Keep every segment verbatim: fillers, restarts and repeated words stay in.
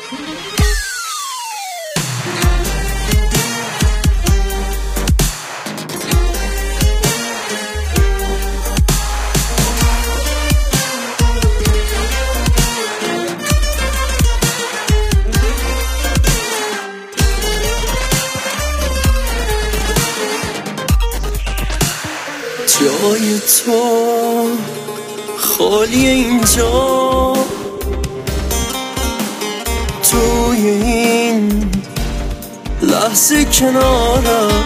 جای تو خالی اینجا، توی این لحظه کنارم.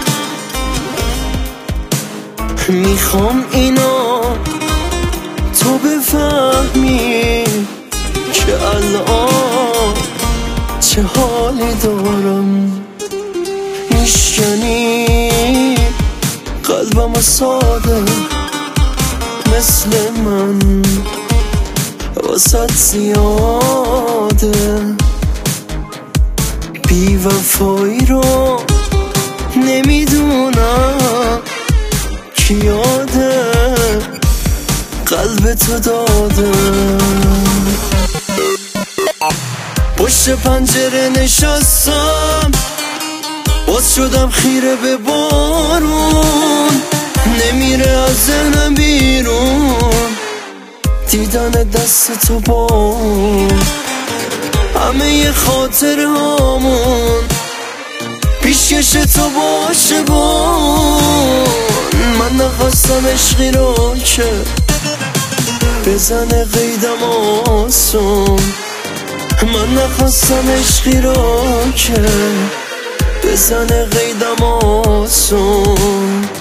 میخوام اینا تو بفهمی که الان چه حالی دارم. میشکنی قلبم ساده مثل من، واسط زیاده. بی وفایی رو نمیدونم کی یاده قلب تو داده. پشت پنجره نشستم، باز شدم خیره به بارون، نمیره از ذهنم بیرون دیدن دست تو با همه ی خاطر هامون. پیشکش تو باشه بون، من نخواستم عشقی رو که بزنه قیدم آسون. من نخواستم عشقی رو که بزنه قیدم آسون.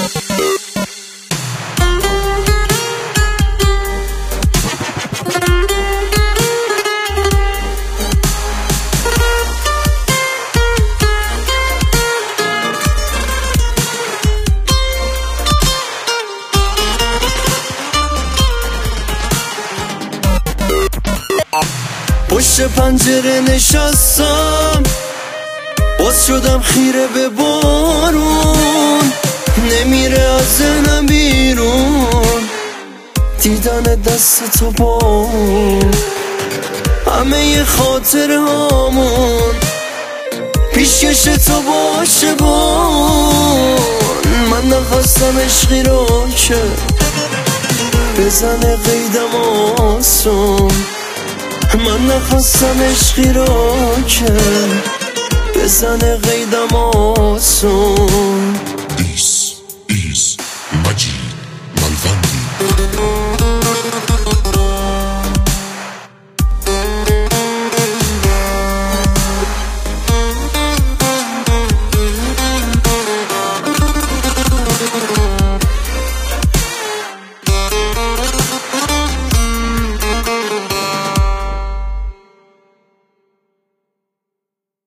پشت پنجره نشستم، باز شدم خیره به بارون، نمیره از ذهنم بیرون دیدن دست تو با همه ی خاطر هامون. پیشکش تو باشه بون، من نخواستم عشقی رو که بزنه قیدم آسون. من نخواستم عشقی رو که بزنه قیدم آسون.